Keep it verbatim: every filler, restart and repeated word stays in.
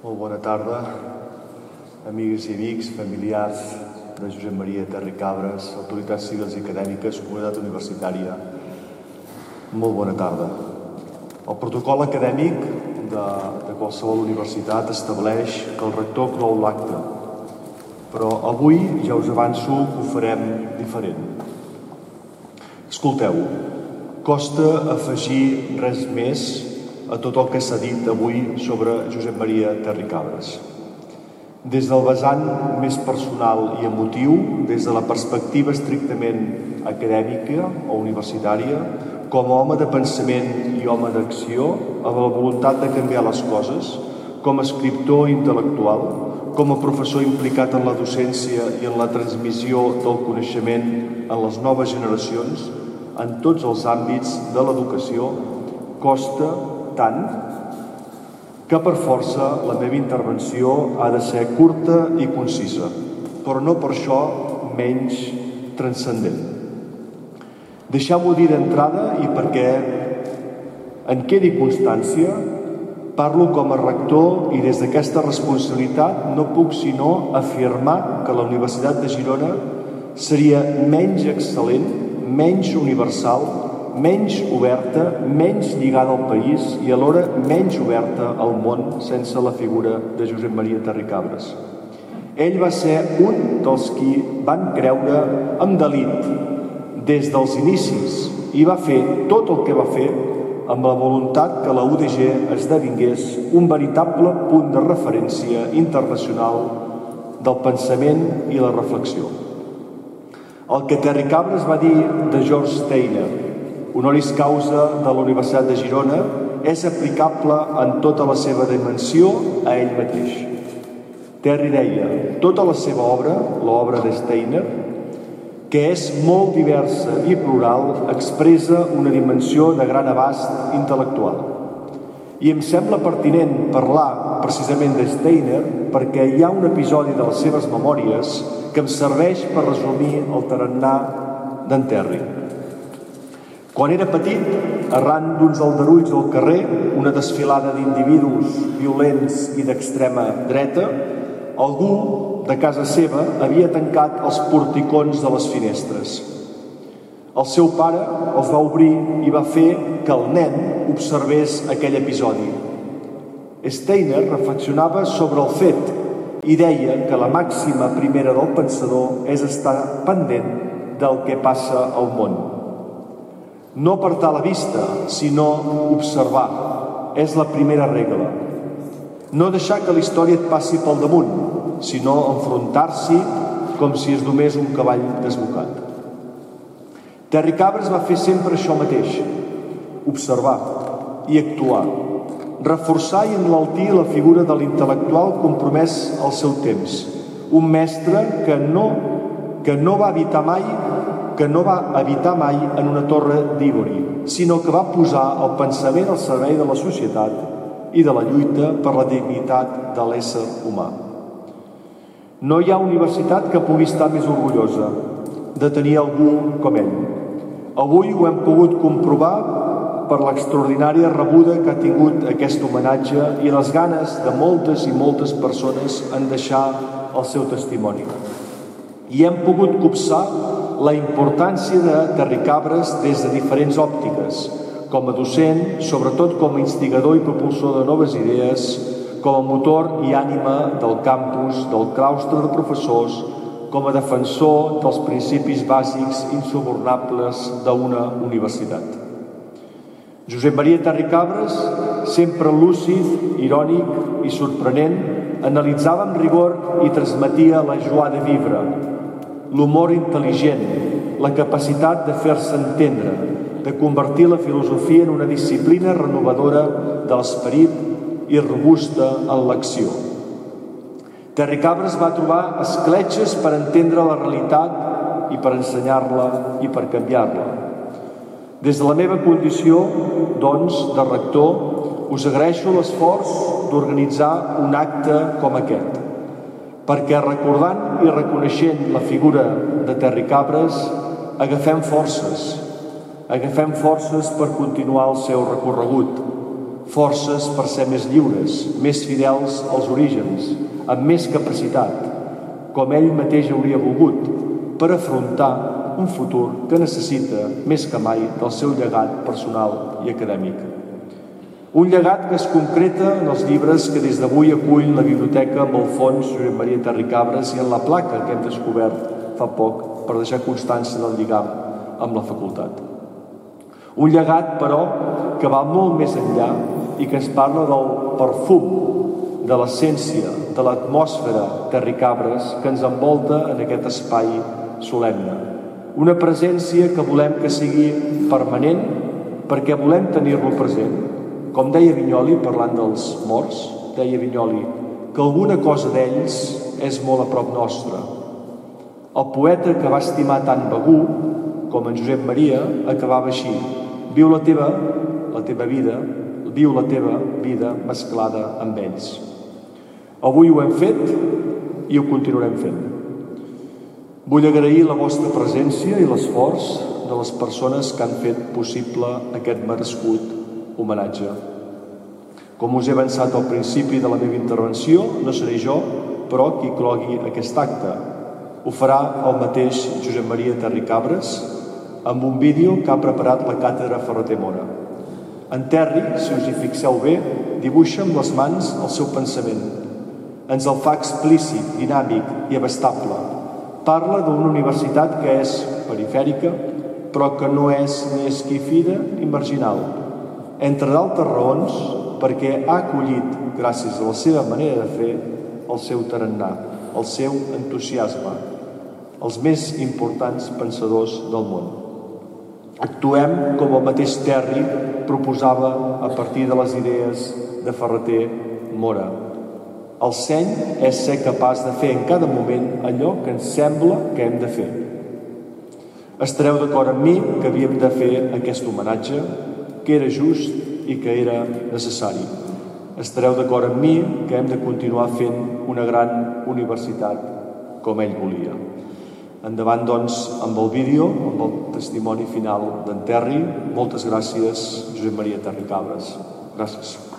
Molt bona tarda, amigues i amics, familiars de Josep Maria Terricabres, autoritats civils i acadèmiques, comunitat universitària. Molt bona tarda. El protocol acadèmic de, de qualsevol universitat estableix que el rector clou l'acte, però avui ja us avanço que ho farem diferent. Escolteu, costa afegir res més a tot el que s'ha dit avui sobre Josep Maria Terricabres. Des del vessant més personal i emotiu, des de la perspectiva estrictament acadèmica o universitària, com a home de pensament i home d'acció, amb la voluntat de canviar les coses, com a escriptor intel·lectual, com a professor implicat en la docència i en la transmissió del coneixement en les noves generacions, en tots els àmbits de l'educació, costa tant que per força la meva intervenció ha de ser curta i concisa, però no per això menys transcendent. Deixeu-m'ho dir d'entrada i perquè en quedi constància, parlo com a rector i des d'aquesta responsabilitat no puc sinó afirmar que la Universitat de Girona seria menys excel·lent, menys universal, menys oberta, menys lligada al país i alhora menys oberta al món sense la figura de Josep Maria Terricabres. Ell va ser un dels qui van creure amb delit des dels inicis i va fer tot el que va fer amb la voluntat que la U D G esdevingués un veritable punt de referència internacional del pensament i la reflexió. El que Terricabres va dir de George Steiner, honoris causa de la Universitat de Girona, és aplicable en tota la seva dimensió a ell mateix. Terry deia, tota la seva obra, l'obra de Steiner, que és molt diversa i plural, expressa una dimensió de gran abast intel·lectual. I em sembla pertinent parlar precisament de Steiner perquè hi ha un episodi de les seves memòries que em serveix per resumir el tarannà d'en Terry. Quan era petit, arran d'uns aldarulls al carrer, una desfilada d'individus violents i d'extrema dreta, algú de casa seva havia tancat els porticons de les finestres. El seu pare els va obrir i va fer que el nen observés aquell episodi. Steiner reflexionava sobre el fet i deia que la màxima primera del pensador és estar pendent del que passa al món. No apartar la vista, sinó observar. És la primera regla. No deixar que la història et passi pel damunt, sinó enfrontar-s'hi com si es domés un cavall desbocat. Terricabres va fer sempre això mateix, observar i actuar, reforçar i enaltir la figura de l'intel·lectual compromès al seu temps, un mestre que no, que no va evitar mai que no va habitar mai en una torre d'ivori, sinó que va posar el pensament al servei de la societat i de la lluita per la dignitat de l'ésser humà. No hi ha universitat que pugui estar més orgullosa de tenir algú com ell. Avui ho hem pogut comprovar per l'extraordinària rebuda que ha tingut aquest homenatge i les ganes de moltes i moltes persones en deixar el seu testimoni. I hem pogut copsar la importància de Terricabres des de diferents òptiques, com a docent, sobretot com a instigador i propulsor de noves idees, com a motor i ànima del campus, del claustre de professors, com a defensor dels principis bàsics insubornables d'una universitat. Josep Maria Terricabres, sempre lúcid, irònic i sorprenent, analitzava amb rigor i transmetia la joie de vivre, l'humor intel·ligent, la capacitat de fer-se entendre, de convertir la filosofia en una disciplina renovadora de l'esperit i robusta en l'acció. Terricabres va trobar escletxes per entendre la realitat i per ensenyar-la i per canviar-la. Des de la meva condició, doncs, de rector, us agraeixo l'esforç d'organitzar un acte com aquest, perquè recordant i reconeixent la figura de Terricabres agafem forces, agafem forces per continuar el seu recorregut, forces per ser més lliures, més fidels als orígens, amb més capacitat, com ell mateix hauria volgut, per afrontar un futur que necessita més que mai del seu llegat personal i acadèmic. Un llegat que es concreta en els llibres que des d'avui acull la Biblioteca amb el fons Josep Maria Terricabras i en la placa que hem descobert fa poc per deixar constància del lligam amb la facultat. Un llegat, però, que va molt més enllà i que ens parla del perfum, de l'essència, de l'atmosfera Terricabras que ens envolta en aquest espai solemne. Una presència que volem que sigui permanent perquè volem tenir-lo present. Com deia Vinyoli, parlant dels morts, deia Vinyoli que alguna cosa d'ells és molt a prop nostre. El poeta que va estimar tant Begur, com en Josep Maria, acabava així: viu la teva, la teva vida, viu la teva vida mesclada amb ells. Avui ho hem fet i ho continuarem fent. Vull agrair la vostra presència i l'esforç de les persones que han fet possible aquest merescut homenatge. Com us he avançat al principi de la meva intervenció, no seré jo, però qui clogui aquest acte. Ho farà el mateix Josep Maria Terricabras amb un vídeo que ha preparat la Càtedra Ferrater Mora. En Terri, si us hi fixeu bé, dibuixa amb les mans el seu pensament. Ens el fa explícit, dinàmic i abastable. Parla d'una universitat que és perifèrica, però que no és ni esquifida ni marginal. Entre d'altres raons, perquè ha acollit, gràcies a la seva manera de fer, el seu tarannà, el seu entusiasme, els més importants pensadors del món. Actuem com el mateix Terri proposava a partir de les idees de Ferrater Mora. El seny és ser capaç de fer en cada moment allò que ens sembla que hem de fer. Estareu d'acord amb mi que havíem de fer aquest homenatge, que era just i que era necessari. Estareu d'acord amb mi que hem de continuar fent una gran universitat com ell volia. Endavant, doncs, amb el vídeo, amb el testimoni final d'en Terri. Moltes gràcies, Josep Maria Terricabras. Gràcies.